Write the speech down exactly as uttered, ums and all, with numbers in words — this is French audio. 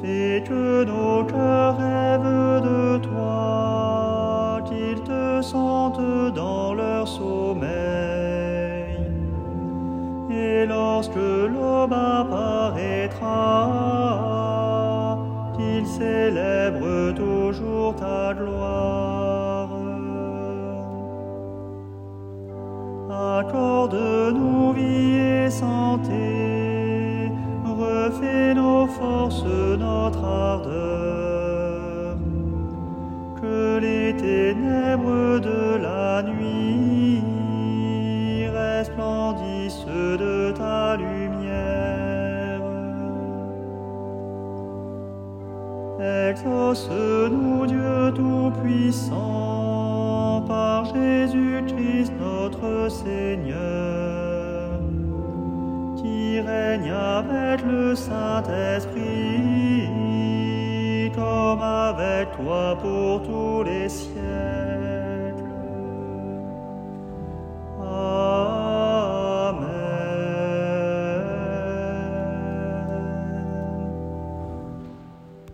Fais que nos cœurs rêvent de toi, qu'ils te sentent dans leur sommeil. Et lorsque l'aube apparaîtra, qu'ils célèbrent toujours ta gloire. Accorde-nous vie et santé, refais nos forces, notre ardeur. Que les ténèbres de la nuit resplendissent de ta lumière. Exauce-nous, Dieu Tout-Puissant, par Jésus-Christ notre Seigneur, qui règne avec le Saint-Esprit, comme avec toi pour tous les siècles.